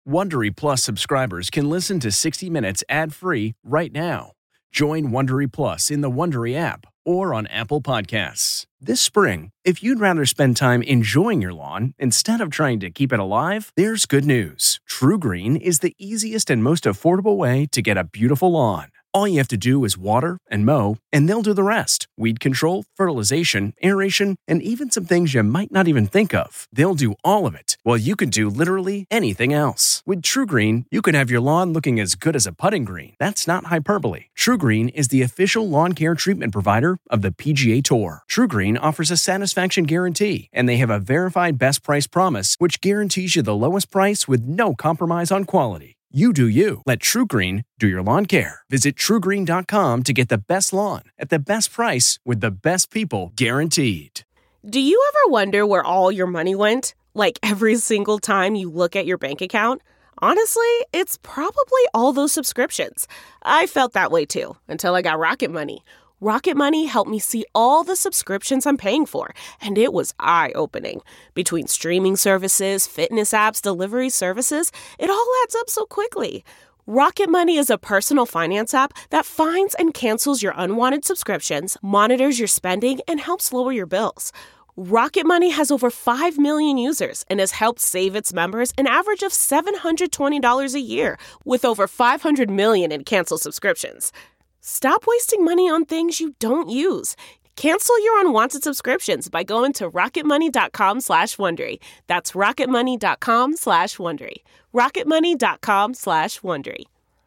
Wondery Plus subscribers can listen to 60 Minutes ad-free right now. Join Wondery Plus in the Wondery app or on Apple Podcasts. This spring, if you'd rather spend time enjoying your lawn instead of trying to keep it alive, there's good news. TruGreen is the easiest and most affordable way to get a beautiful lawn. All you have to do is water and mow, and they'll do the rest. Weed control, fertilization, aeration, and even some things you might not even think of. They'll do all of it, while you can do literally anything else. With TruGreen, you can have your lawn looking as good as a putting green. That's not hyperbole. TruGreen is the official lawn care treatment provider of the PGA Tour. TruGreen offers a satisfaction guarantee, and they have a verified best price promise, which guarantees you the lowest price with no compromise on quality. You do you. Let TruGreen do your lawn care. Visit TruGreen.com to get the best lawn at the best price with the best people guaranteed. Do you ever wonder where all your money went? Like every single time you look at your bank account? Honestly, it's probably all those subscriptions. I felt that way too, until I got Rocket Money. Rocket Money helped me see all the subscriptions I'm paying for, and it was eye-opening. Between streaming services, fitness apps, delivery services, it all adds up so quickly. Rocket Money is a personal finance app that finds and cancels your unwanted subscriptions, monitors your spending, and helps lower your bills. Rocket Money has over 5 million users and has helped save its members an average of $720 a year, with over 500 million in canceled subscriptions. Stop wasting money on things you don't use. Cancel your unwanted subscriptions by going to rocketmoney.com/Wondery. That's rocketmoney.com/Wondery. rocketmoney.com/Wondery.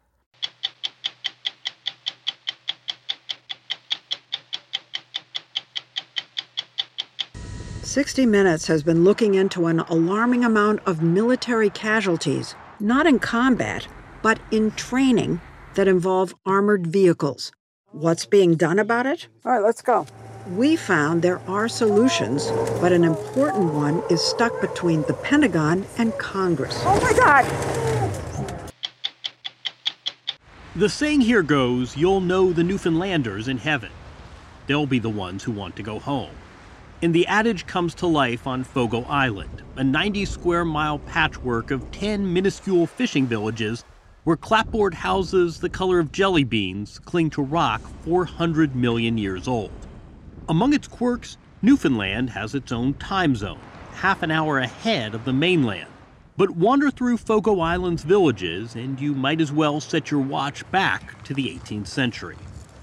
"60 Minutes has been looking into an alarming amount of military casualties, not in combat, but in training that involve armored vehicles. What's being done about it? All right, let's go. We found there are solutions, but an important one is stuck between the Pentagon and Congress. Oh my God! The saying here goes, you'll know the Newfoundlanders in heaven. They'll be the ones who want to go home. And the adage comes to life on Fogo Island, a 90-square-mile patchwork of 10 minuscule fishing villages where clapboard houses the color of jelly beans cling to rock 400 million years old. Among its quirks, Newfoundland has its own time zone, half an hour ahead of the mainland. But wander through Fogo Island's villages and you might as well set your watch back to the 18th century.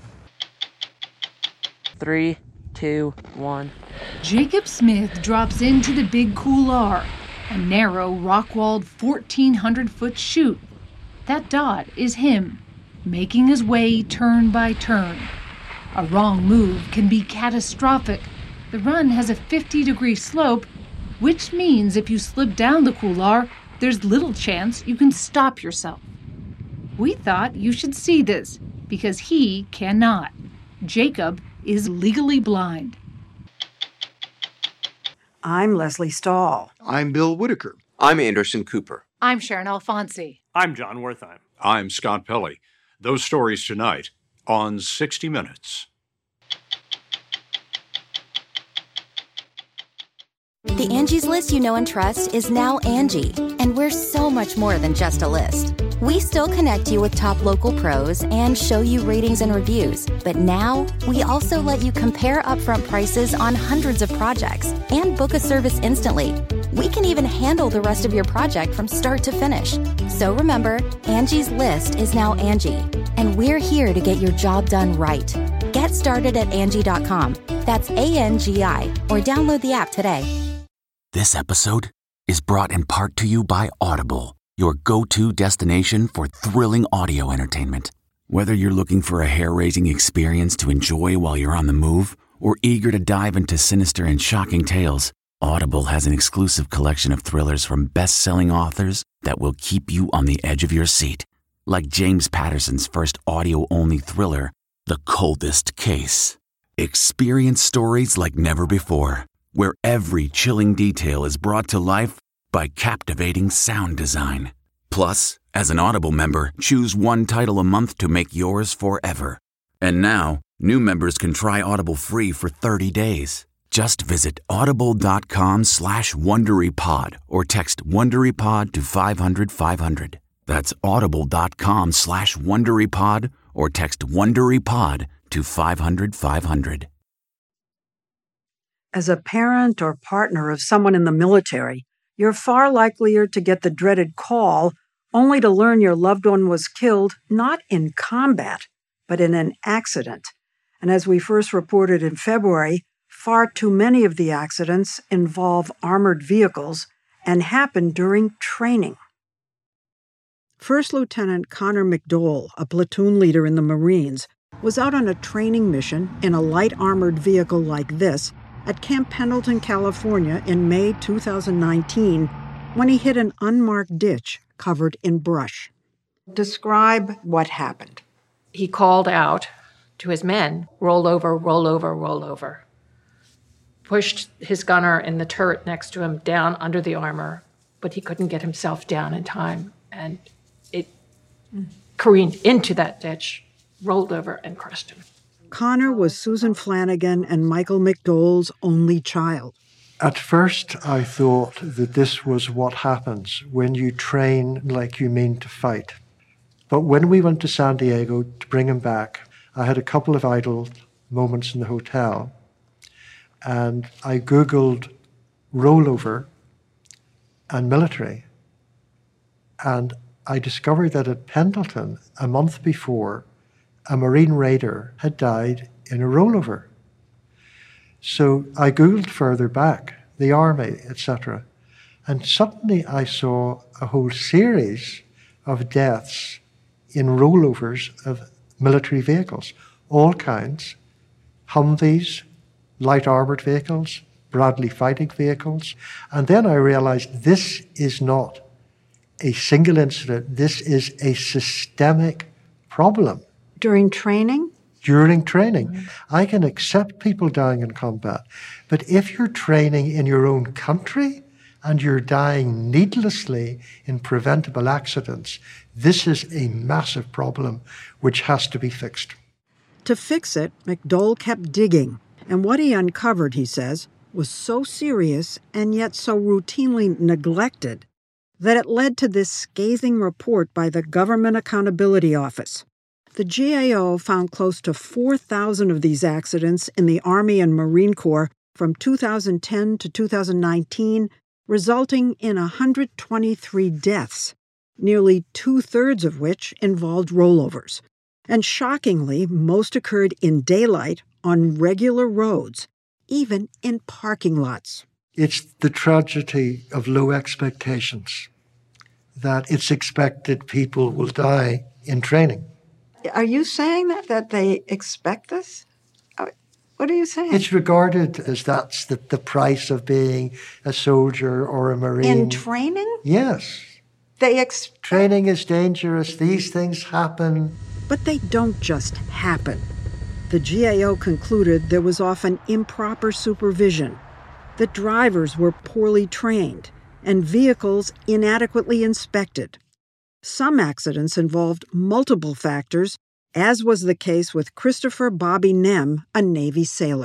3, 2, 1. Jacob Smith drops into the Big Couloir, a narrow, rock-walled 1,400-foot chute. That dot is him, making his way turn by turn. A wrong move can be catastrophic. The run has a 50-degree slope, which means if you slip down the couloir, there's little chance you can stop yourself. We thought you should see this, because he cannot. Jacob is legally blind. I'm Leslie Stahl. I'm Bill Whitaker. I'm Anderson Cooper. I'm Sharon Alfonsi. I'm John Wertheim. I'm Scott Pelley. Those stories tonight on 60 Minutes. The Angie's List you know and trust is now Angie, and we're so much more than just a list. We still connect you with top local pros and show you ratings and reviews, but now we also let you compare upfront prices on hundreds of projects and book a service instantly. We can even handle the rest of your project from start to finish. So remember, Angie's List is now Angie, and we're here to get your job done right. Get started at Angie.com. That's ANGI, or download the app today. This episode is brought in part to you by Audible, your go-to destination for thrilling audio entertainment. Whether you're looking for a hair-raising experience to enjoy while you're on the move, or eager to dive into sinister and shocking tales, Audible has an exclusive collection of thrillers from best-selling authors that will keep you on the edge of your seat. Like James Patterson's first audio-only thriller, The Coldest Case. Experience stories like never before, where every chilling detail is brought to life by captivating sound design. Plus, as an Audible member, choose one title a month to make yours forever. And now, new members can try Audible free for 30 days. Just visit audible.com/WonderyPod or text WonderyPod to 500-500. That's audible.com/WonderyPod or text WonderyPod to 500-500. As a parent or partner of someone in the military, you're far likelier to get the dreaded call only to learn your loved one was killed not in combat, but in an accident. And as we first reported in February, far too many of the accidents involve armored vehicles and happen during training. First Lieutenant Connor McDowell, a platoon leader in the Marines, was out on a training mission in a light armored vehicle like this at Camp Pendleton, California in May 2019 when he hit an unmarked ditch covered in brush. Describe what happened. He called out to his men, roll over, roll over, roll over. Pushed his gunner in the turret next to him down under the armor, but he couldn't get himself down in time, and it careened into that ditch, rolled over, and crushed him. Connor was Susan Flanagan and Michael McDowell's only child. At first, I thought that this was what happens when you train like you mean to fight. But when we went to San Diego to bring him back, I had a couple of idle moments in the hotel, and I Googled rollover and military, and I discovered that at Pendleton, a month before, a Marine raider had died in a rollover. So I Googled further back, the Army, etc., and suddenly I saw a whole series of deaths in rollovers of military vehicles, all kinds, Humvees, light armored vehicles, Bradley fighting vehicles. And then I realized this is not a single incident, this is a systemic problem. During training? During training. I can accept people dying in combat, but if you're training in your own country and you're dying needlessly in preventable accidents, this is a massive problem which has to be fixed. To fix it, McDowell kept digging, and what he uncovered, he says, was so serious and yet so routinely neglected that it led to this scathing report by the Government Accountability Office. The GAO found close to 4,000 of these accidents in the Army and Marine Corps from 2010 to 2019, resulting in 123 deaths, nearly two-thirds of which involved rollovers. And shockingly, most occurred in daylight on regular roads, even in parking lots. It's the tragedy of low expectations, that it's expected people will die in training. Are you saying that they expect this? What are you saying? It's regarded as that's the price of being a soldier or a Marine. In training? Yes. Training is dangerous. These things happen. But they don't just happen. The GAO concluded there was often improper supervision, that drivers were poorly trained, and vehicles inadequately inspected. Some accidents involved multiple factors, as was the case with Christopher Bobby Nem, a Navy sailor.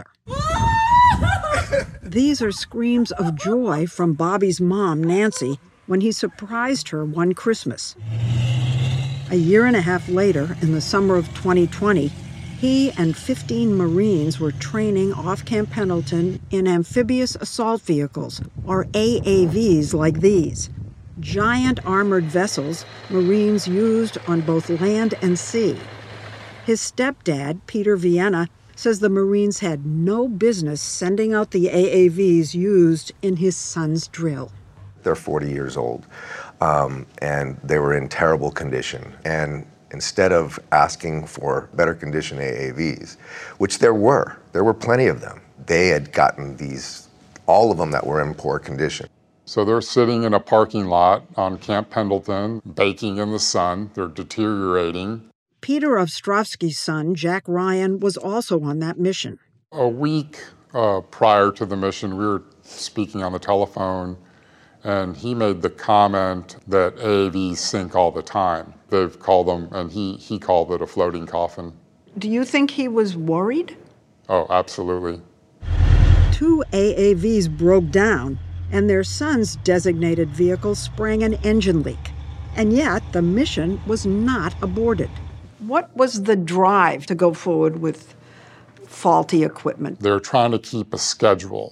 These are screams of joy from Bobby's mom, Nancy, when he surprised her one Christmas. A year and a half later, in the summer of 2020, he and 15 Marines were training off Camp Pendleton in amphibious assault vehicles, or AAVs like these. Giant armored vessels Marines used on both land and sea. His stepdad, Peter Vienna, says the Marines had no business sending out the AAVs used in his son's drill. They're 40 years old, and they were in terrible condition. And instead of asking for better condition AAVs, which there were plenty of them, they had gotten all of them that were in poor condition. So they're sitting in a parking lot on Camp Pendleton, baking in the sun. They're deteriorating. Peter Ostrovsky's son, Jack Ryan, was also on that mission. A week prior to the mission, we were speaking on the telephone, and he made the comment that AAVs sink all the time. They've called them, and he called it a floating coffin. Do you think he was worried? Oh, absolutely. 2 AAVs broke down, and their son's designated vehicle sprang an engine leak. And yet, the mission was not aborted. What was the drive to go forward with faulty equipment? They're trying to keep a schedule,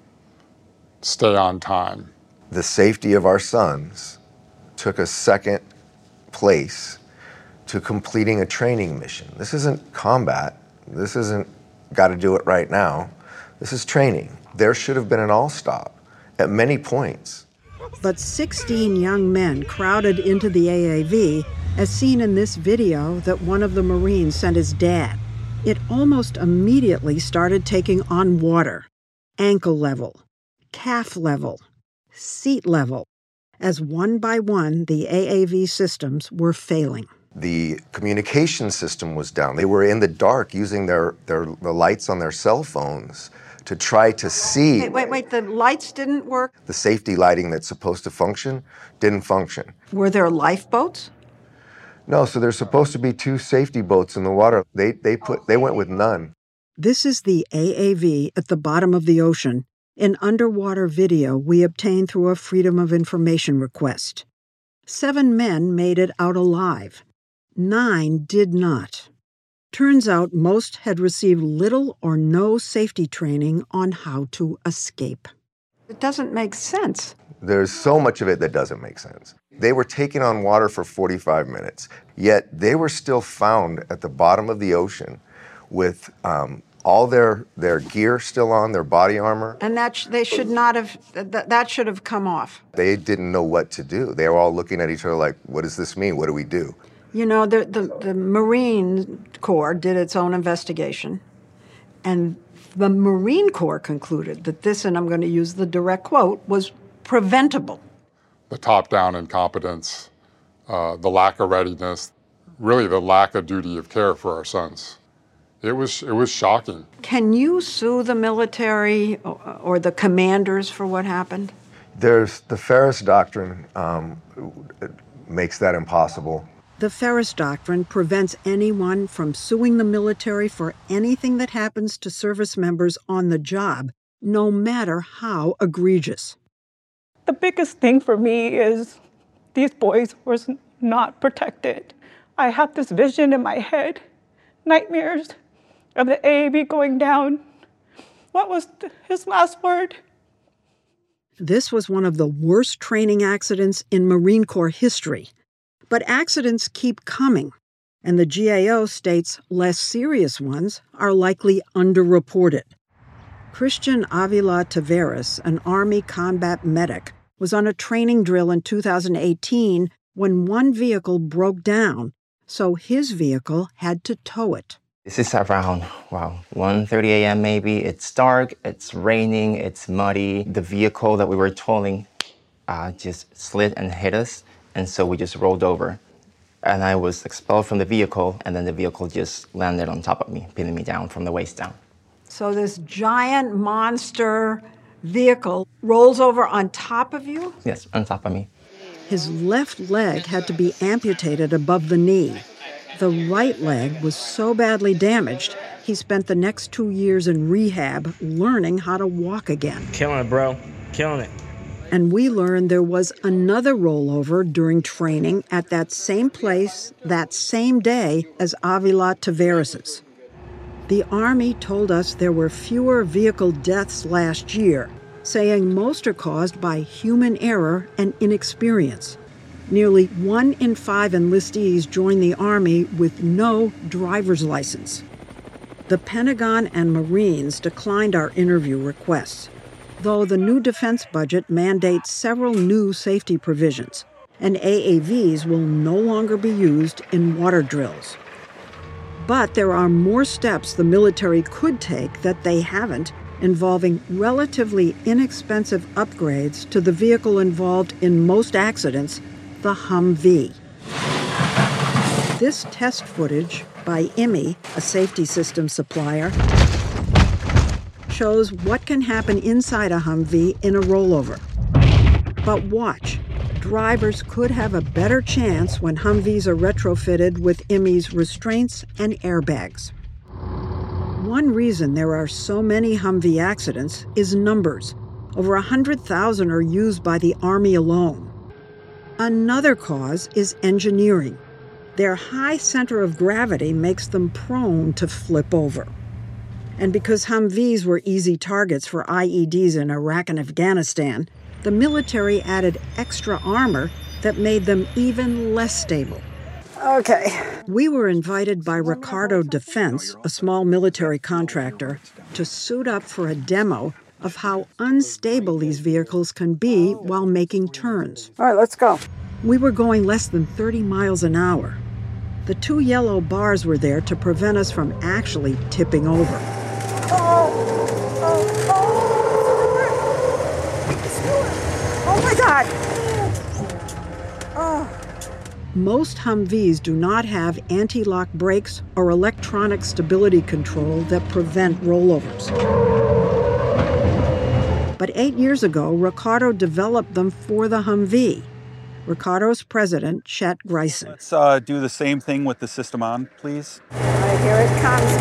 stay on time. The safety of our sons took a second place to completing a training mission. This isn't combat. This isn't got to do it right now. This is training. There should have been an all-stop at many points. But 16 young men crowded into the AAV, as seen in this video that one of the Marines sent his dad. It almost immediately started taking on water, ankle level, calf level, seat level, as one by one the AAV systems were failing. The communication system was down. They were in the dark using the lights on their cell phones to try to see. Wait, the lights didn't work? The safety lighting that's supposed to function didn't function. Were there lifeboats? No, so there's supposed to be 2 safety boats in the water. They went with none. This is the AAV at the bottom of the ocean, an underwater video we obtained through a Freedom of Information request. 7 men made it out alive. 9 did not. Turns out most had received little or no safety training on how to escape. It doesn't make sense. There's so much of it that doesn't make sense. They were taking on water for 45 minutes, yet they were still found at the bottom of the ocean with all their gear still on, their body armor. And that should have come off. They didn't know what to do. They were all looking at each other like, what does this mean? What do we do? You know, the Marine Corps did its own investigation, and the Marine Corps concluded that this, and I'm going to use the direct quote, was preventable. The top-down incompetence, the lack of readiness, really the lack of duty of care for our sons. It was shocking. Can you sue the military or the commanders for what happened? There's the Ferris Doctrine makes that impossible. The Ferris Doctrine prevents anyone from suing the military for anything that happens to service members on the job, no matter how egregious. The biggest thing for me is these boys were not protected. I have this vision in my head, nightmares of the AAV going down. What was his last word? This was one of the worst training accidents in Marine Corps history. But accidents keep coming, and the GAO states less serious ones are likely underreported. Christian Avila Taveras, an Army combat medic, was on a training drill in 2018 when one vehicle broke down, so his vehicle had to tow it. This is around, 1:30 a.m. maybe. It's dark, it's raining, it's muddy. The vehicle that we were towing just slid and hit us. And so we just rolled over. And I was expelled from the vehicle, and then the vehicle just landed on top of me, pinning me down from the waist down. So this giant monster vehicle rolls over on top of you? Yes, on top of me. His left leg had to be amputated above the knee. The right leg was so badly damaged, he spent the next 2 years in rehab learning how to walk again. Killing it, bro. Killing it. And we learned there was another rollover during training at that same place, that same day as Avila Taveras'. The Army told us there were fewer vehicle deaths last year, saying most are caused by human error and inexperience. Nearly 1 in 5 enlistees join the Army with no driver's license. The Pentagon and Marines declined our interview requests, though the new defense budget mandates several new safety provisions, and AAVs will no longer be used in water drills. But there are more steps the military could take that they haven't, involving relatively inexpensive upgrades to the vehicle involved in most accidents, the Humvee. This test footage by IMI, a safety system supplier, shows what can happen inside a Humvee in a rollover. But watch, drivers could have a better chance when Humvees are retrofitted with IMI's restraints and airbags. One reason there are so many Humvee accidents is numbers. Over 100,000 are used by the Army alone. Another cause is engineering. Their high center of gravity makes them prone to flip over. And because Humvees were easy targets for IEDs in Iraq and Afghanistan, the military added extra armor that made them even less stable. Okay. We were invited by Ricardo Defense, a small military contractor, to suit up for a demo of how unstable these vehicles can be while making turns. All right, let's go. We were going less than 30 miles an hour. The 2 yellow bars were there to prevent us from actually tipping over. Oh my God! Most Humvees do not have anti-lock brakes or electronic stability control that prevent rollovers. But 8 years ago, Ricardo developed them for the Humvee. Ricardo's president, Chet Grayson. Let's do the same thing with the system on, please. All right, here it comes.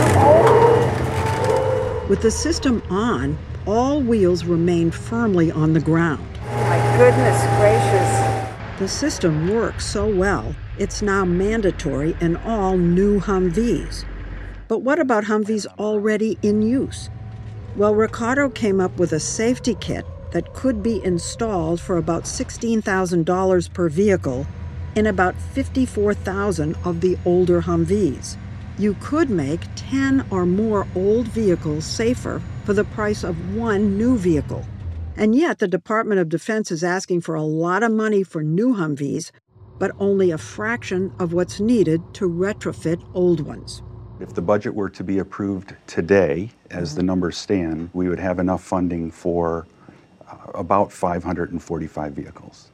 With the system on, all wheels remained firmly on the ground. My goodness gracious. The system works so well, it's now mandatory in all new Humvees. But what about Humvees already in use? Well, Ricardo came up with a safety kit that could be installed for about $16,000 per vehicle in about 54,000 of the older Humvees. You could make 10 or more old vehicles safer for the price of one new vehicle. And yet the Department of Defense is asking for a lot of money for new Humvees, but only a fraction of what's needed to retrofit old ones. If the budget were to be approved today, as the numbers stand, we would have enough funding for about 545 vehicles.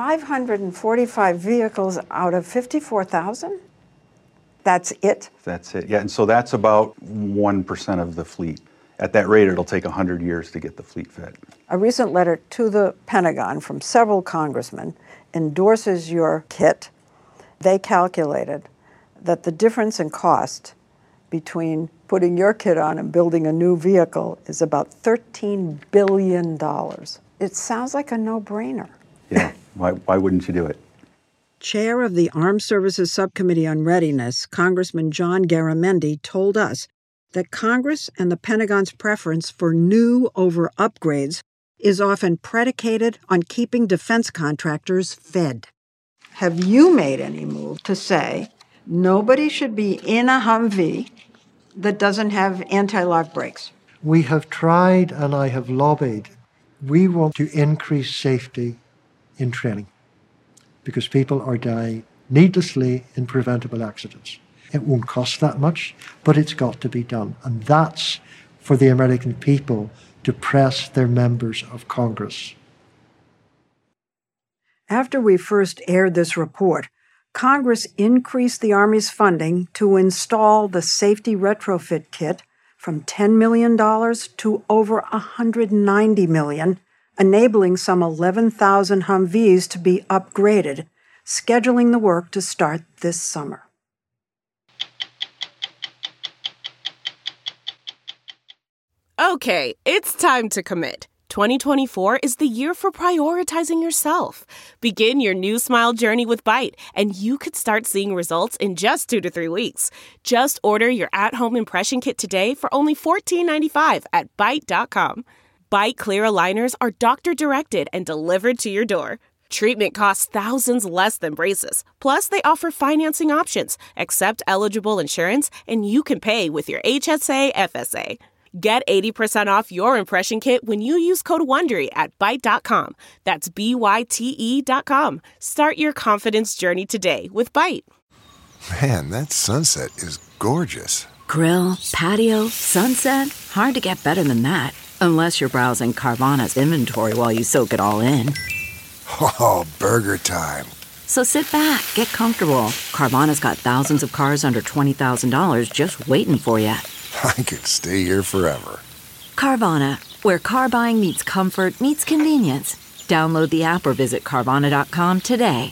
545 vehicles out of 54,000? That's it? That's it, yeah, and so that's about 1% of the fleet. At that rate, it'll take 100 years to get the fleet fit. A recent letter to the Pentagon from several congressmen endorses your kit. They calculated that the difference in cost between putting your kit on and building a new vehicle is about $13 billion. It sounds like a no-brainer. Yeah, why wouldn't you do it? Chair of the Armed Services Subcommittee on Readiness, Congressman John Garamendi, told us that Congress and the Pentagon's preference for new over upgrades is often predicated on keeping defense contractors fed. Have you made any move to say nobody should be in a Humvee that doesn't have anti-lock brakes? We have tried and I have lobbied. We want to increase safety in training because people are dying needlessly in preventable accidents. It won't cost that much, but it's got to be done. And that's for the American people to press their members of Congress. After we first aired this report, Congress increased the Army's funding to install the safety retrofit kit from $10 million to over $190 million, enabling some 11,000 Humvees to be upgraded, scheduling the work to start this summer. Okay, it's time to commit. 2024 is the year for prioritizing yourself. Begin your new smile journey with Byte, and you could start seeing results in just 2 to 3 weeks. Just order your at-home impression kit today for only $14.95 at Byte.com. Byte clear aligners are doctor-directed and delivered to your door. Treatment costs thousands less than braces. Plus, they offer financing options, accept eligible insurance, and you can pay with your HSA FSA. Get 80% off your impression kit when you use code WONDERY at Byte.com. That's BYTE.com. Start your confidence journey today with Byte. Man, that sunset is gorgeous. Grill, patio, sunset. Hard to get better than that. Unless you're browsing Carvana's inventory while you soak it all in. Oh, burger time. So sit back, get comfortable. Carvana's got thousands of cars under $20,000 just waiting for you. I could stay here forever. Carvana, where car buying meets comfort, meets convenience. Download the app or visit Carvana.com today.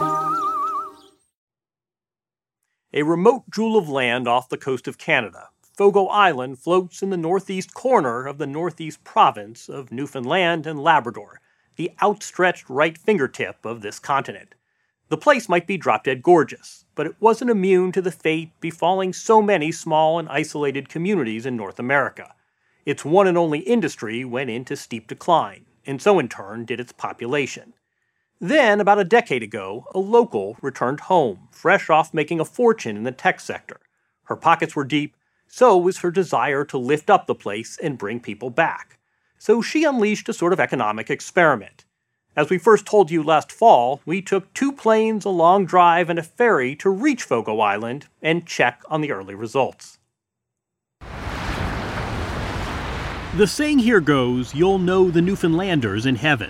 A remote jewel of land off the coast of Canada, Fogo Island floats in the northeast corner of the northeast province of Newfoundland and Labrador, the outstretched right fingertip of this continent. The place might be drop-dead gorgeous, but it wasn't immune to the fate befalling so many small and isolated communities in North America. Its one and only industry went into steep decline, and so in turn did its population. Then, about a decade ago, a local returned home, fresh off making a fortune in the tech sector. Her pockets were deep, so was her desire to lift up the place and bring people back. So she unleashed a sort of economic experiment. As we first told you last fall, we took 2 planes, a long drive, and a ferry to reach Fogo Island and check on the early results. The saying here goes, you'll know the Newfoundlanders in heaven.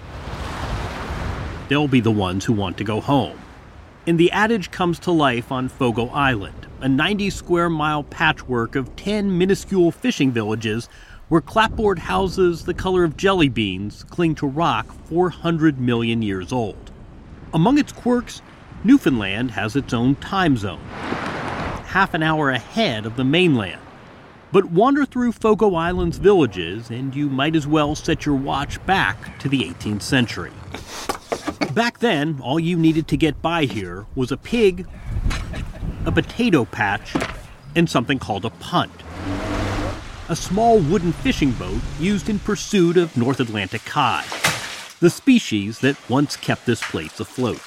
They'll be the ones who want to go home. And the adage comes to life on Fogo Island, a 90-square-mile patchwork of 10 minuscule fishing villages where clapboard houses the color of jelly beans cling to rock 400 million years old. Among its quirks, Newfoundland has its own time zone, half an hour ahead of the mainland. But wander through Fogo Island's villages and you might as well set your watch back to the 18th century. Back then, all you needed to get by here was a pig, a potato patch, and something called a punt. A small wooden fishing boat used in pursuit of North Atlantic cod, the species that once kept this place afloat.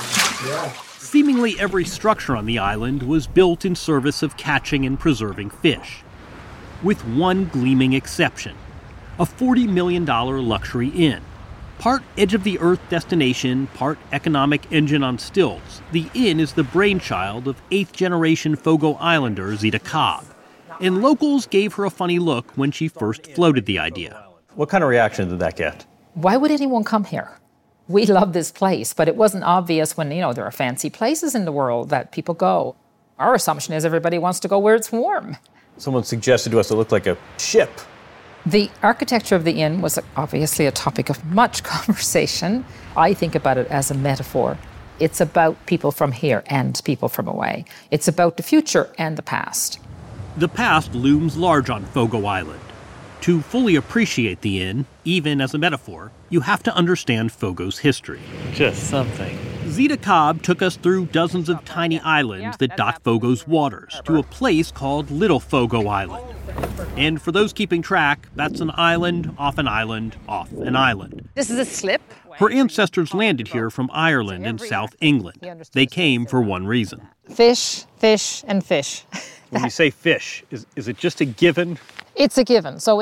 Seemingly every structure on the island was built in service of catching and preserving fish, with one gleaming exception, a $40 million luxury inn. Part edge-of-the-earth destination, part economic engine on stilts, the inn is the brainchild of 8th-generation Fogo Islander Zita Cobb, and locals gave her a funny look when she first floated the idea. What kind of reaction did that get? Why would anyone come here? We love this place, but it wasn't obvious when, there are fancy places in the world that people go. Our assumption is everybody wants to go where it's warm. Someone suggested to us it looked like a ship. The architecture of the inn was obviously a topic of much conversation. I think about it as a metaphor. It's about people from here and people from away. It's about the future and the past. The past looms large on Fogo Island. To fully appreciate the inn, even as a metaphor, you have to understand Fogo's history. Just something. Zita Cobb took us through dozens of tiny islands that dot Fogo's waters to a place called Little Fogo Island. And for those keeping track, that's an island, off an island, off an island. This is a slip. Her ancestors landed here from Ireland and South England. They came for one reason. Fish, fish, and fish. When you say fish, is it just a given? It's a given. So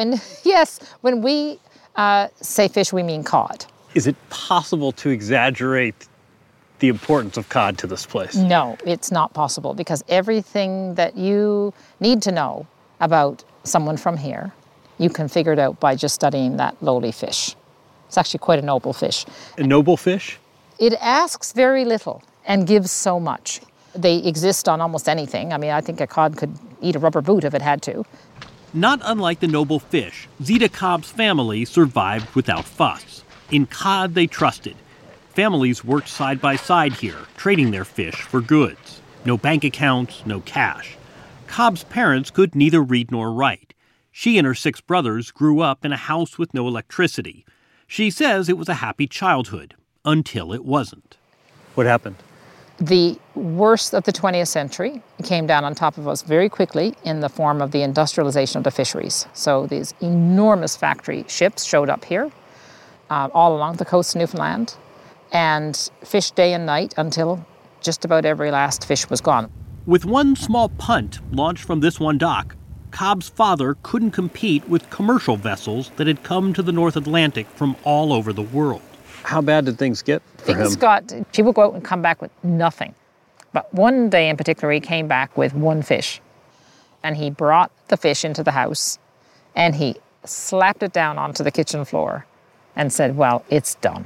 when we say fish, we mean cod. Is it possible to exaggerate the importance of cod to this place? No, it's not possible, because everything that you need to know about someone from here, you can figure it out by just studying that lowly fish. It's actually quite a noble fish. A noble fish? It asks very little and gives so much. They exist on almost anything. I think a cod could eat a rubber boot if it had to. Not unlike the noble fish, Zita Cobb's family survived without fuss. In cod, they trusted. Families worked side by side here, trading their fish for goods. No bank accounts, no cash. Cobb's parents could neither read nor write. She and her 6 brothers grew up in a house with no electricity. She says it was a happy childhood, until it wasn't. What happened? The worst of the 20th century came down on top of us very quickly in the form of the industrialization of the fisheries. So these enormous factory ships showed up here, all along the coast of Newfoundland, and fished day and night until just about every last fish was gone. With one small punt launched from this one dock, Cobb's father couldn't compete with commercial vessels that had come to the North Atlantic from all over the world. How bad did things get for him? People go out and come back with nothing. But one day in particular, he came back with one fish. And he brought the fish into the house, and he slapped it down onto the kitchen floor and said, well, it's done.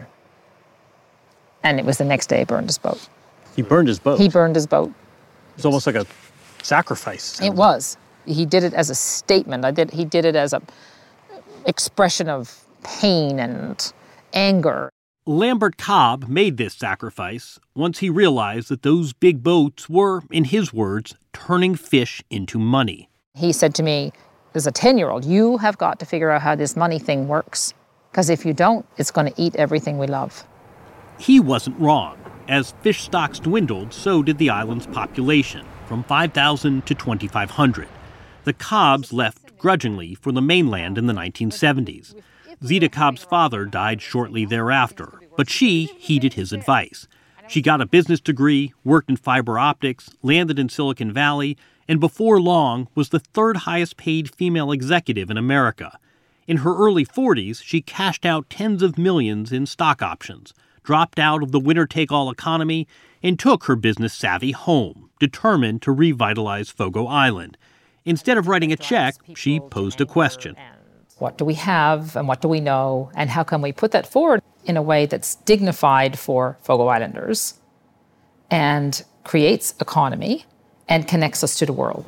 And it was the next day he burned his boat. He burned his boat? He burned his boat. It was almost like a sacrifice. It was. He did it as a statement. He did it as an expression of pain and anger. Lambert Cobb made this sacrifice once he realized that those big boats were, in his words, turning fish into money. He said to me, as a 10-year-old, you have got to figure out how this money thing works. Because if you don't, it's going to eat everything we love. He wasn't wrong. As fish stocks dwindled, so did the island's population, from 5,000 to 2,500. The Cobbs left grudgingly for the mainland in the 1970s. Zita Cobb's father died shortly thereafter, but she heeded his advice. She got a business degree, worked in fiber optics, landed in Silicon Valley, and before long was the third highest paid female executive in America. In her early 40s, she cashed out tens of millions in stock options, dropped out of the winner-take-all economy, and took her business savvy home, determined to revitalize Fogo Island. Instead of writing a check, she posed a question. What do we have and what do we know, and how can we put that forward in a way that's dignified for Fogo Islanders and creates economy and connects us to the world?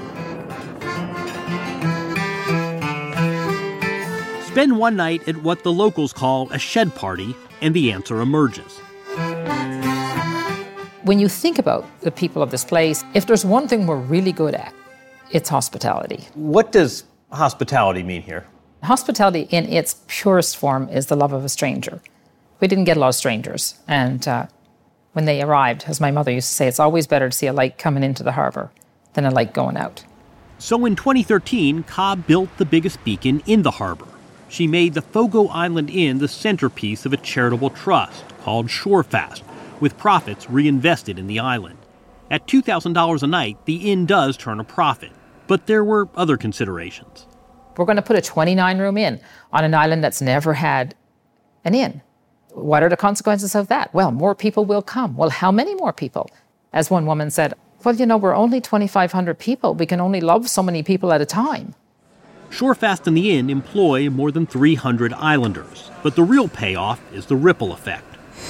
Spend one night at what the locals call a shed party, and the answer emerges. When you think about the people of this place, if there's one thing we're really good at, it's hospitality. What does hospitality mean here? Hospitality in its purest form is the love of a stranger. We didn't get a lot of strangers, and when they arrived, as my mother used to say, it's always better to see a light coming into the harbor than a light going out. So in 2013, Cobb built the biggest beacon in the harbor. She made the Fogo Island Inn the centerpiece of a charitable trust called Shorefast, with profits reinvested in the island. At $2,000 a night, the inn does turn a profit, but there were other considerations. We're going to put a 29-room inn on an island that's never had an inn. What are the consequences of that? Well, more people will come. Well, how many more people? As one woman said, well, we're only 2,500 people. We can only love so many people at a time. Shorefast and the inn employ more than 300 islanders, but the real payoff is the ripple effect.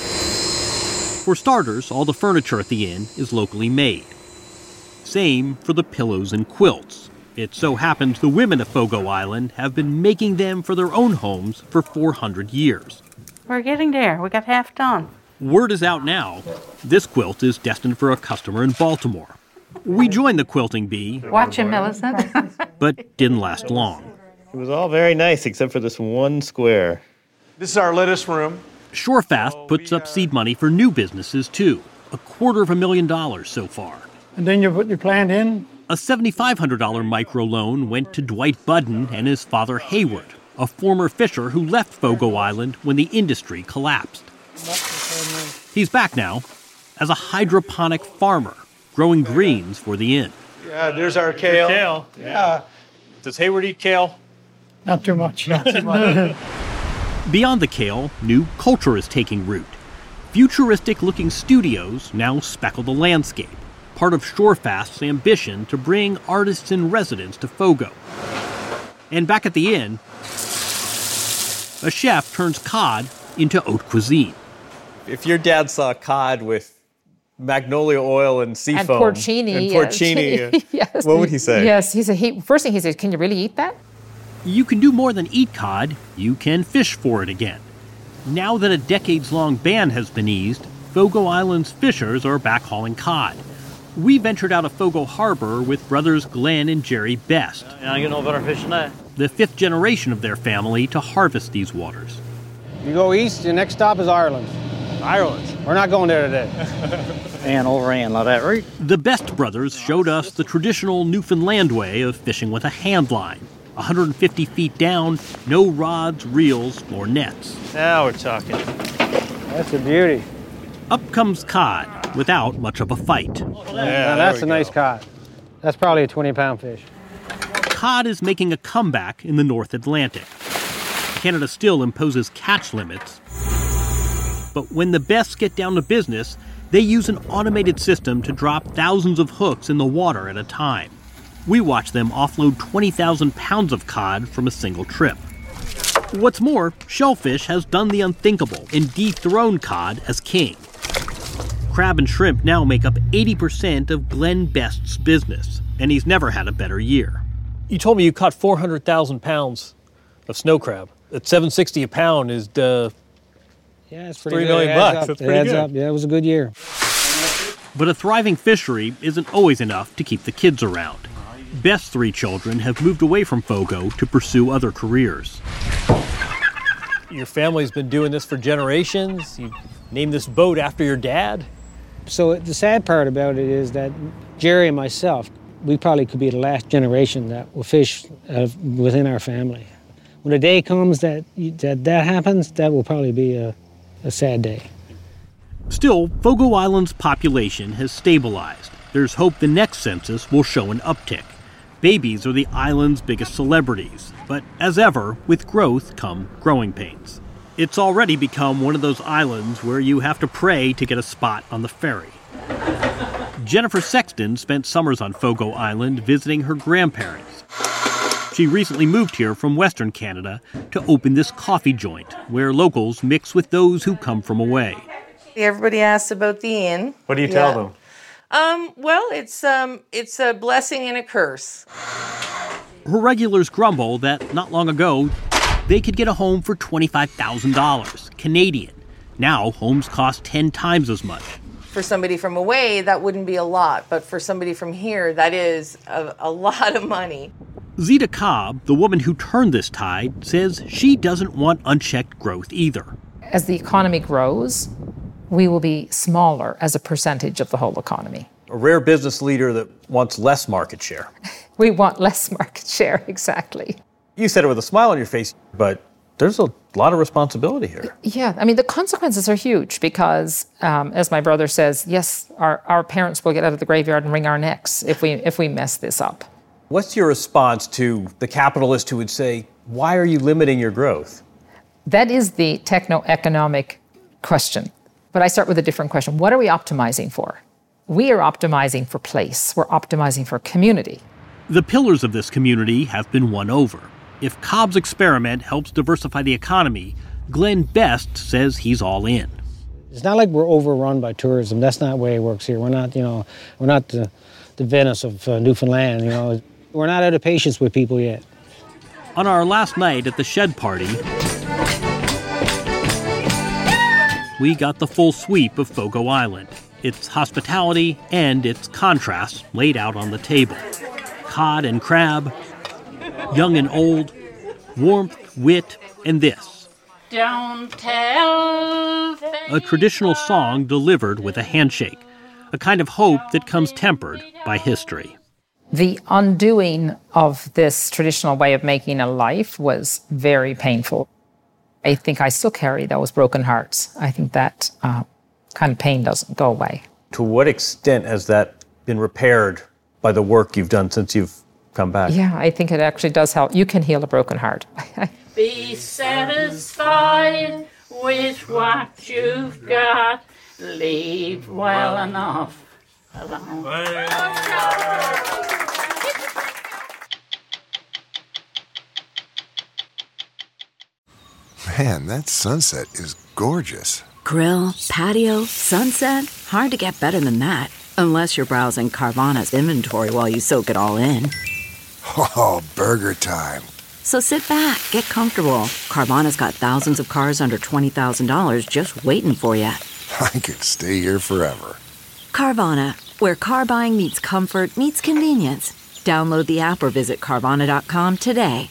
For starters, all the furniture at the inn is locally made. Same for the pillows and quilts. It so happens the women of Fogo Island have been making them for their own homes for 400 years. We're getting there. We got half done. Word is out now. This quilt is destined for a customer in Baltimore. We joined the quilting bee. Watch him, Millicent. But didn't last long. It was all very nice except for this one square. This is our lettuce room. Shorefast puts up seed money for new businesses, too. $250,000 so far. And then you put your plant in? A $7,500 microloan went to Dwight Budden and his father Hayward, a former fisher who left Fogo Island when the industry collapsed. He's back now as a hydroponic farmer, growing greens for the inn. Yeah, there's our kale. Kale. Yeah. Does Hayward eat kale? Not too much. Beyond the kale, new culture is taking root. Futuristic-looking studios now speckle the landscape, part of Shorefast's ambition to bring artists in residence to Fogo. And back at the inn, a chef turns cod into haute cuisine. If your dad saw cod with magnolia oil and sea foam porcini, yes. What would he say? Yes, first thing he said, can you really eat that? You can do more than eat cod, you can fish for it again. Now that a decades-long ban has been eased, Fogo Island's fishers are back hauling cod. We ventured out of Fogo Harbor with brothers Glenn and Jerry Best. I get no better fish than that. The fifth generation of their family to harvest these waters. You go east, your next stop is Ireland. Ireland? We're not going there today. And overhand like that, right? The Best brothers showed us the traditional Newfoundland way of fishing with a hand line. 150 feet down, no rods, reels, or nets. Now we're talking. That's a beauty. Up comes cod, without much of a fight. Yeah, that's a nice cod. That's probably a 20-pound fish. Cod is making a comeback in the North Atlantic. Canada still imposes catch limits. But when the Bests get down to business, they use an automated system to drop thousands of hooks in the water at a time. We watch them offload 20,000 pounds of cod from a single trip. What's more, Shellfish has done the unthinkable and dethroned cod as king. Crab and shrimp now make up 80% of Glenn Best's business, and he's never had a better year. You told me you caught 400,000 pounds of snow crab. At $7.60 a pound is yeah, it's pretty $3 good. million bucks. That's pretty good. Up. Yeah, it was a good year. But a thriving fishery isn't always enough to keep the kids around. Beth's 3 children have moved away from Fogo to pursue other careers. Your family's been doing this for generations. You named this boat after your dad. So the sad part about it is that Jerry and myself, we probably could be the last generation that will fish within our family. When the day comes that happens, that will probably be a sad day. Still, Fogo Island's population has stabilized. There's hope the next census will show an uptick. Babies are the island's biggest celebrities, but as ever, with growth come growing pains. It's already become one of those islands where you have to pray to get a spot on the ferry. Jennifer Sexton spent summers on Fogo Island visiting her grandparents. She recently moved here from Western Canada to open this coffee joint, where locals mix with those who come from away. Everybody asks about the inn. What do you tell them? Well, it's a blessing and a curse. Her regulars grumble that not long ago, they could get a home for $25,000 Canadian. Now, homes cost 10 times as much. For somebody from away, that wouldn't be a lot, but for somebody from here, that is a lot of money. Zita Cobb, the woman who turned this tide, says she doesn't want unchecked growth either. As the economy grows, we will be smaller as a percentage of the whole economy. A rare business leader that wants less market share. We want less market share, exactly. You said it with a smile on your face, but there's a lot of responsibility here. Yeah, I mean, the consequences are huge because, as my brother says, yes, our parents will get out of the graveyard and wring our necks if we mess this up. What's your response to the capitalist who would say, why are you limiting your growth? That is the techno-economic question. But I start with a different question. What are we optimizing for? We are optimizing for place. We're optimizing for community. The pillars of this community have been won over. If Cobb's experiment helps diversify the economy, Glenn Best says he's all in. It's not like we're overrun by tourism. That's not the way it works here. We're not the Venice of Newfoundland, We're not out of patience with people yet. On our last night at the shed party, we got the full sweep of Fogo Island, its hospitality and its contrasts laid out on the table. Cod and crab, young and old, warmth, wit, and this. Don't tell A traditional song delivered with a handshake, a kind of hope that comes tempered by history. The undoing of this traditional way of making a life was very painful. I think I still carry those broken hearts. I think that kind of pain doesn't go away. To what extent has that been repaired by the work you've done since you've come back? Yeah, I think it actually does help. You can heal a broken heart. Be satisfied with what you've got. Leave well enough alone. Man, that sunset is gorgeous. Grill, patio, sunset. Hard to get better than that. Unless you're browsing Carvana's inventory while you soak it all in. Oh, burger time. So sit back, get comfortable. Carvana's got thousands of cars under $20,000 just waiting for you. I could stay here forever. Carvana, where car buying meets comfort meets convenience. Download the app or visit Carvana.com today.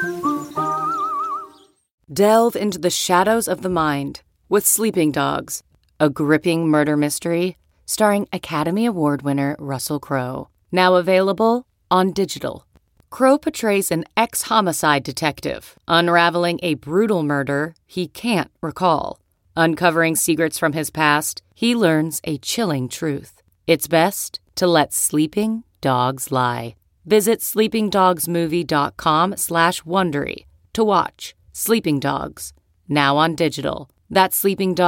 Delve into the shadows of the mind with Sleeping Dogs, a gripping murder mystery starring Academy Award winner Russell Crowe. Now available on digital. Crowe portrays an ex-homicide detective unraveling a brutal murder he can't recall. Uncovering secrets from his past, he learns a chilling truth. It's best to let sleeping dogs lie. Visit sleepingdogsmovie.com/Wondery to watch Sleeping Dogs, now on digital. That's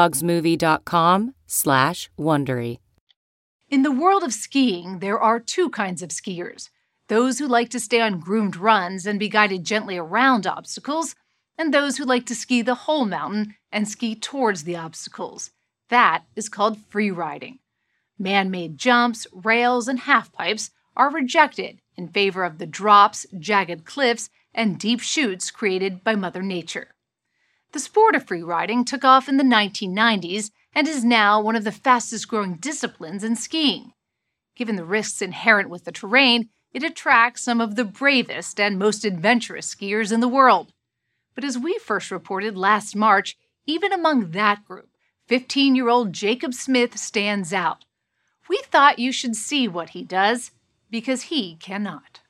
sleepingdogsmovie.com/Wondery. In the world of skiing, there are two kinds of skiers. Those who like to stay on groomed runs and be guided gently around obstacles, and those who like to ski the whole mountain and ski towards the obstacles. That is called free riding. Man-made jumps, rails, and halfpipes are rejected in favor of the drops, jagged cliffs, and deep chutes created by Mother Nature. The sport of free riding took off in the 1990s and is now one of the fastest-growing disciplines in skiing. Given the risks inherent with the terrain, It attracts some of the bravest and most adventurous skiers in the world. But as we first reported last March, even among that group, 15-year-old Jacob Smith stands out. We thought you should see what he does, because he cannot.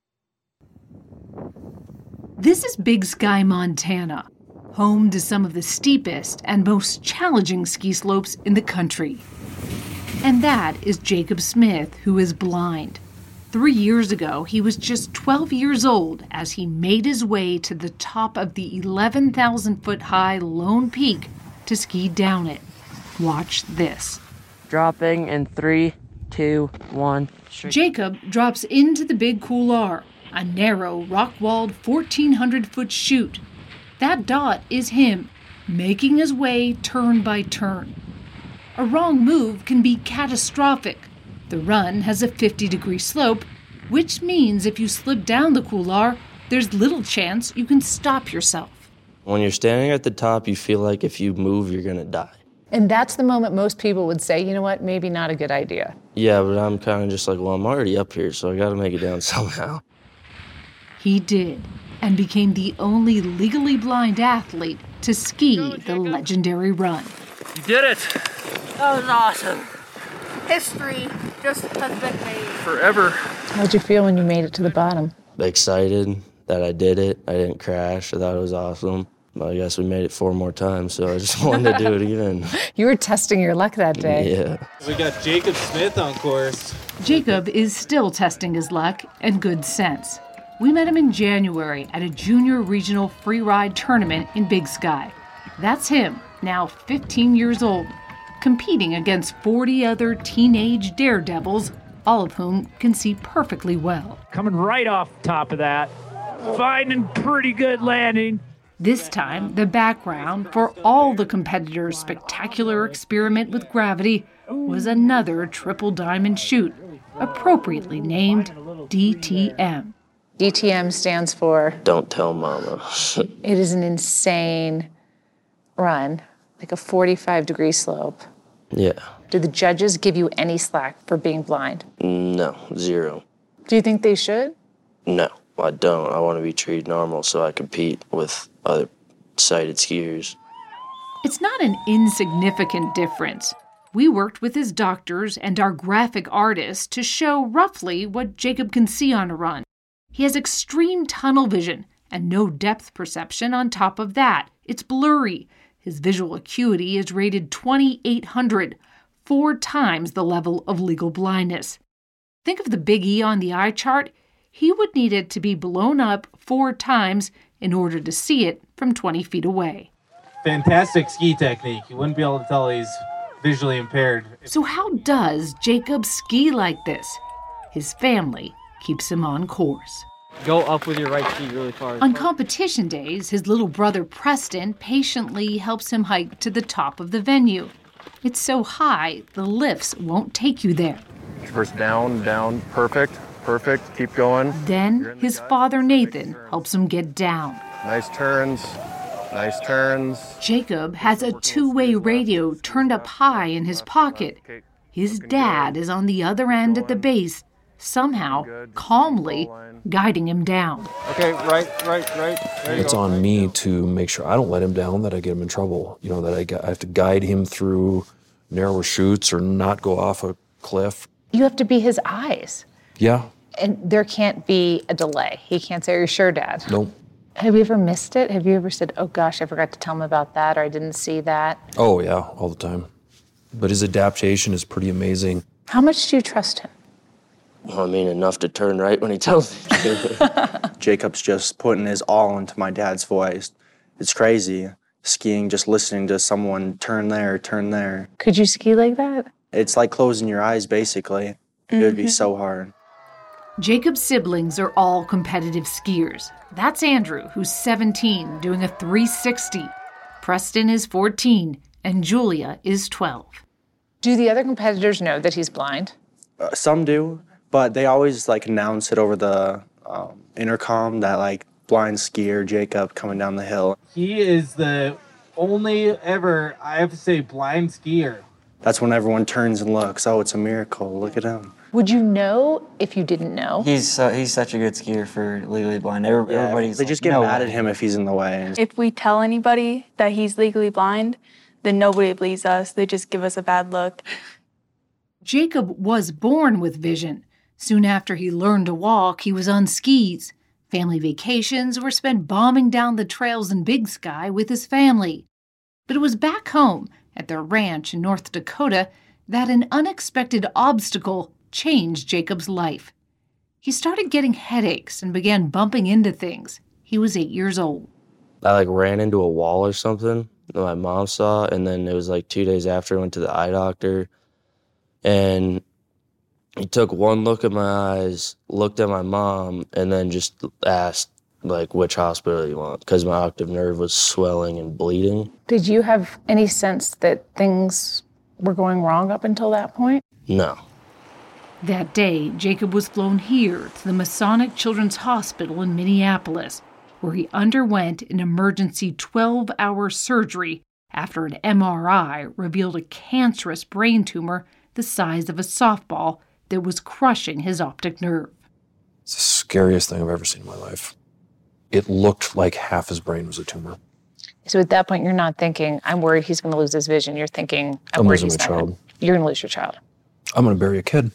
This is Big Sky, Montana, home to some of the steepest and most challenging ski slopes in the country. And that is Jacob Smith, who is blind. 3 years ago, he was just 12 years old as he made his way to the top of the 11,000-foot-high Lone Peak to ski down it. Watch this. Dropping in 3, 2, 1. Jacob drops into the Big Couloir, a narrow, rock-walled 1,400-foot chute. That dot is him, making his way turn by turn. A wrong move can be catastrophic. The run has a 50-degree slope, which means if you slip down the couloir, there's little chance you can stop yourself. When you're standing at the top, you feel like if you move, you're going to die. And that's the moment most people would say, you know what, maybe not a good idea. Yeah, but I'm kind of just like, well, I'm already up here, so I got to make it down somehow. He did, and became the only legally blind athlete to ski the legendary run. You did it! That was awesome. History just has been made. Forever. How'd you feel when you made it to the bottom? Excited that I did it. I didn't crash. I thought it was awesome. But I guess we made it 4 more times, so I just wanted to do it again. You were testing your luck that day. Yeah. We got Jacob Smith on course. Jacob is still testing his luck and good sense. We met him in January at a junior regional free ride tournament in Big Sky. That's him, now 15 years old, competing against 40 other teenage daredevils, all of whom can see perfectly well. Coming right off the top of that. Finding pretty good landing. This time, the background for all the competitors' spectacular experiment with gravity was another triple diamond chute, appropriately named DTM. DTM stands for? Don't tell Mama. It is an insane run, like a 45-degree slope. Yeah. Do the judges give you any slack for being blind? No, 0. Do you think they should? No, I don't. I want to be treated normal so I compete with other sighted skiers. It's not an insignificant difference. We worked with his doctors and our graphic artists to show roughly what Jacob can see on a run. He has extreme tunnel vision and no depth perception on top of that. It's blurry. His visual acuity is rated 2800, 4 times the level of legal blindness. Think of the big E on the eye chart. He would need it to be blown up 4 times in order to see it from 20 feet away. Fantastic ski technique. You wouldn't be able to tell he's visually impaired. So how does Jacob ski like this? His family keeps him on course. Go up with your right ski really far. On competition days, his little brother Preston patiently helps him hike to the top of the venue. It's so high, the lifts won't take you there. First down, perfect, keep going. Then his father Nathan helps him get down. Nice turns. Jacob has a 2-way radio turned up high in his pocket. His dad is on the other end at the base, somehow, calmly guiding him down. Okay, right. It's on me to make sure I don't let him down, that I get him in trouble. You know, that I have to guide him through narrower chutes or not go off a cliff. You have to be his eyes. Yeah. And there can't be a delay. He can't say, "Are you sure, Dad?" Nope. Have you ever missed it? Have you ever said, "Oh gosh, I forgot to tell him about that," or "I didn't see that"? Oh yeah, all the time. But his adaptation is pretty amazing. How much do you trust him? Well, I mean, enough to turn right when he tells me to. Jacob's just putting his all into my dad's voice. It's crazy. Skiing, just listening to someone turn there. Could you ski like that? It's like closing your eyes, basically. It would be so hard. Jacob's siblings are all competitive skiers. That's Andrew, who's 17, doing a 360. Preston is 14, and Julia is 12. Do the other competitors know that he's blind? Some do, but they always announce it over the intercom that blind skier Jacob coming down the hill. He is the only ever, I have to say, blind skier That's when everyone turns and looks. Oh, it's a miracle. Look at him. Would you know if you didn't know? He's such a good skier for legally blind. Everybody's They just get mad at him if he's in the way. If we tell anybody that he's legally blind, then nobody believes us. They just give us a bad look. Jacob was born with vision. Soon after he learned to walk, he was on skis. Family vacations were spent bombing down the trails in Big Sky with his family. But it was back home at their ranch in North Dakota that an unexpected obstacle changed Jacob's life. He started getting headaches and began bumping into things. He was 8 years old. I ran into a wall or something that my mom saw, and then it was 2 days after I went to the eye doctor, and he took one look at my eyes, looked at my mom, and then just asked which hospital you want, because my optic nerve was swelling and bleeding. Did you have any sense that things were going wrong up until that point? No. That day, Jacob was flown here to the Masonic Children's Hospital in Minneapolis, where he underwent an emergency 12-hour surgery after an MRI revealed a cancerous brain tumor the size of a softball that was crushing his optic nerve. It's the scariest thing I've ever seen in my life. It looked like half his brain was a tumor. So at that point, you're not thinking, I'm worried he's going to lose his vision. You're thinking, I'm worried he's not going to. You're going to lose your child. I'm going to bury a kid.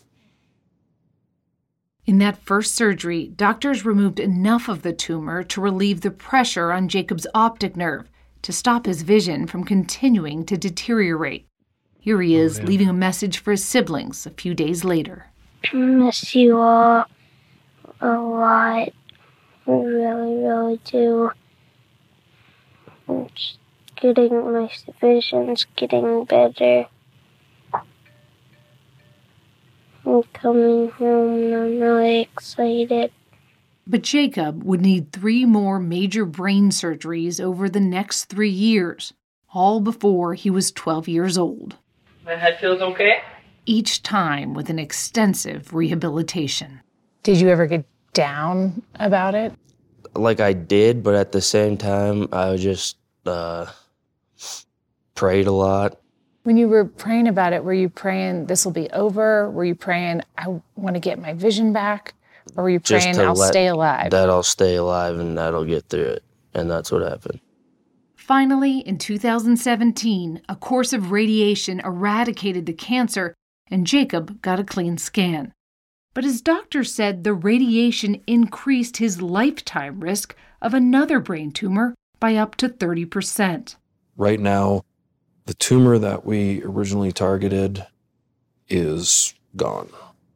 In that first surgery, doctors removed enough of the tumor to relieve the pressure on Jacob's optic nerve to stop his vision from continuing to deteriorate. Here he is, leaving a message for his siblings a few days later. I miss you all a lot. I really, really do. I'm just getting my vision's getting better. I'm coming home and I'm really excited. But Jacob would need 3 more major brain surgeries over the next 3 years, all before he was 12 years old. My head feels okay? Each time with an extensive rehabilitation. Did you ever get down about it? I did, but at the same time, I just prayed a lot. When you were praying about it, were you praying this will be over? Were you praying I want to get my vision back? Or were you praying I'll stay alive? That I'll stay alive and that'll get through it. And that's what happened. Finally, in 2017, a course of radiation eradicated the cancer and Jacob got a clean scan. But his doctor said the radiation increased his lifetime risk of another brain tumor by up to 30%. Right now, the tumor that we originally targeted is gone.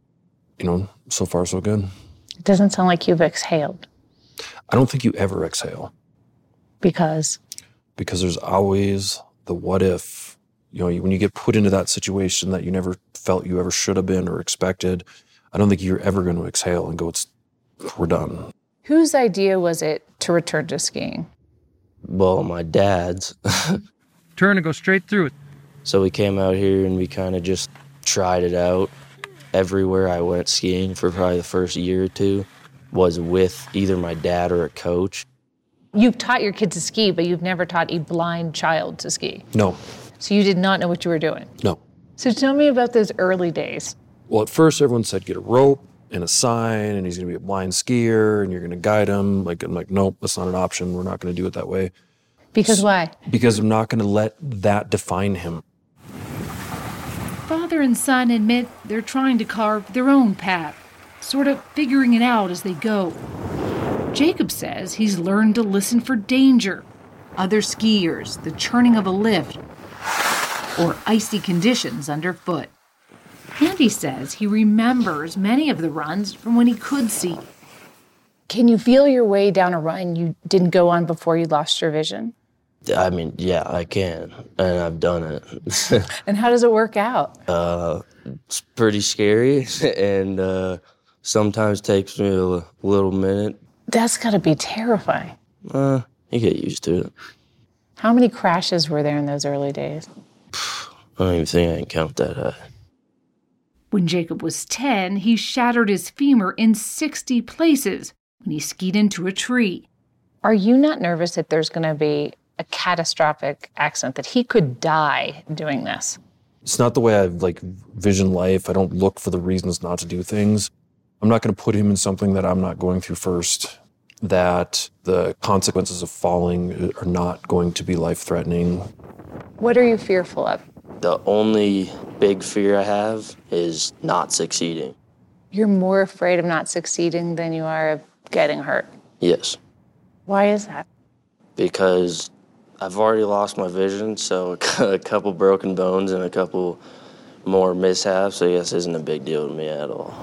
So far so good. It doesn't sound like you've exhaled. I don't think you ever exhale. Because? Because there's always the what if. When you get put into that situation that you never felt you ever should have been or expected, I don't think you're ever going to exhale and go, we're done. Whose idea was it to return to skiing? Well, my dad's. Turn and go straight through it. So we came out here and we kind of just tried it out. Everywhere I went skiing for probably the first year or two was with either my dad or a coach. You've taught your kid to ski, but you've never taught a blind child to ski. No. So you did not know what you were doing? No. So tell me about those early days. Well, at first everyone said get a rope and a sign and he's going to be a blind skier and you're going to guide him. I'm like, nope, that's not an option. We're not going to do it that way. Because why? Because I'm not going to let that define him. Father and son admit they're trying to carve their own path, sort of figuring it out as they go. Jacob says he's learned to listen for danger, other skiers, the churning of a lift, or icy conditions underfoot. Andy says he remembers many of the runs from when he could see. Can you feel your way down a run you didn't go on before you lost your vision? I mean, yeah, I can, and I've done it. And how does it work out? It's pretty scary, and sometimes takes me a little minute. That's got to be terrifying. You get used to it. How many crashes were there in those early days? I don't even think I can count that high. When Jacob was 10, he shattered his femur in 60 places when he skied into a tree. Are you not nervous that there's going to be a catastrophic accident, that he could die doing this? It's not the way I like vision life. I don't look for the reasons not to do things. I'm not going to put him in something that I'm not going through first, that the consequences of falling are not going to be life-threatening. What are you fearful of? The only big fear I have is not succeeding. You're more afraid of not succeeding than you are of getting hurt. Yes. Why is that? Because I've already lost my vision, so a couple broken bones and a couple more mishaps, I guess, isn't a big deal to me at all.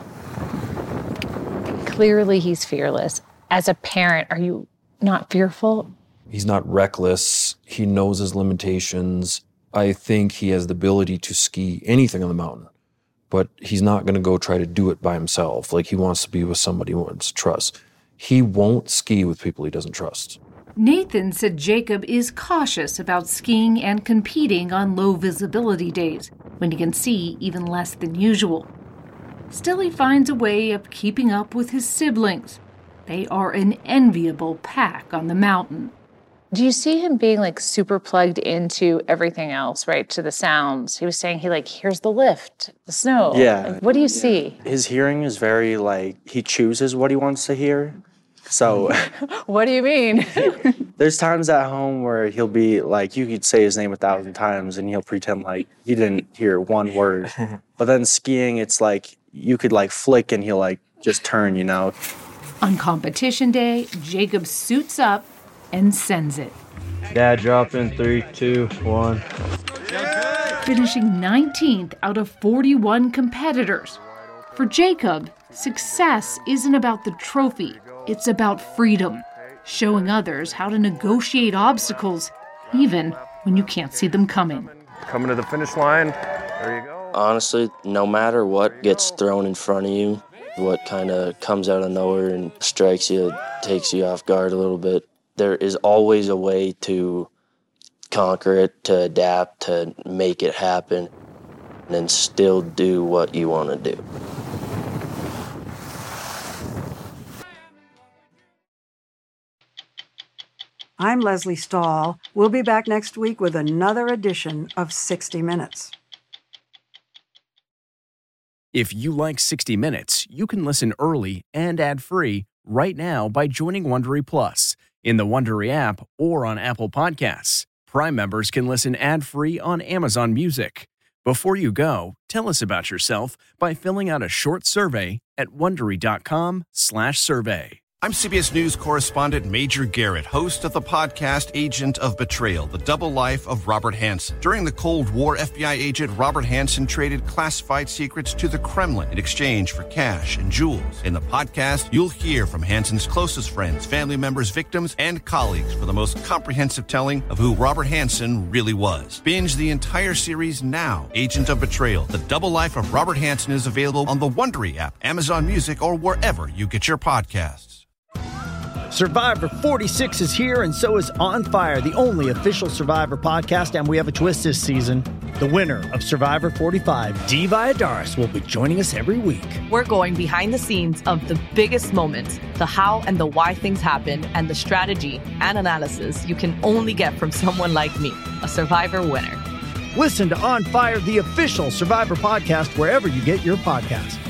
Clearly, he's fearless. As a parent, are you not fearful? He's not reckless. He knows his limitations. I think he has the ability to ski anything on the mountain, but he's not going to go try to do it by himself. Like, he wants to be with somebody he wants to trust. He won't ski with people he doesn't trust. Nathan said Jacob is cautious about skiing and competing on low visibility days, when he can see even less than usual. Still, he finds a way of keeping up with his siblings. They are an enviable pack on the mountain. Do you see him being like super plugged into everything else, right? To the sounds. He was saying he like hears the lift, the snow. Yeah. Like, what do you see? His hearing is very like, he chooses what he wants to hear. So what do you mean? There's times at home where he'll be like, you could say his name 1,000 times and he'll pretend like he didn't hear one word. But then skiing, it's like you could like flick and he'll like just turn, you know. On competition day, Jacob suits up and sends it. Dad, drop in 3, 2, 1. Finishing 19th out of 41 competitors. For Jacob, success isn't about the trophy. It's about freedom, showing others how to negotiate obstacles, even when you can't see them coming. Coming to the finish line. There you go. Honestly, no matter what gets thrown in front of you, what kind of comes out of nowhere and strikes you, takes you off guard a little bit, there is always a way to conquer it, to adapt, to make it happen, and still do what you want to do. I'm Leslie Stahl. We'll be back next week with another edition of 60 Minutes. If you like 60 Minutes, you can listen early and ad-free right now by joining Wondery Plus in the Wondery app or on Apple Podcasts. Prime members can listen ad-free on Amazon Music. Before you go, tell us about yourself by filling out a short survey at Wondery.com/survey. I'm CBS News correspondent Major Garrett, host of the podcast Agent of Betrayal, The Double Life of Robert Hanssen. During the Cold War, FBI agent Robert Hanssen traded classified secrets to the Kremlin in exchange for cash and jewels. In the podcast, you'll hear from Hanssen's closest friends, family members, victims, and colleagues for the most comprehensive telling of who Robert Hanssen really was. Binge the entire series now. Agent of Betrayal, The Double Life of Robert Hanssen is available on the Wondery app, Amazon Music, or wherever you get your podcasts. Survivor 46 is here, and so is On Fire, the only official Survivor podcast, and we have a twist this season. The winner of Survivor 45, Dee Valladares, will be joining us every week. We're going behind the scenes of the biggest moments, the how and the why things happen, and the strategy and analysis you can only get from someone like me, a Survivor winner. Listen to On Fire, the official Survivor podcast, wherever you get your podcasts.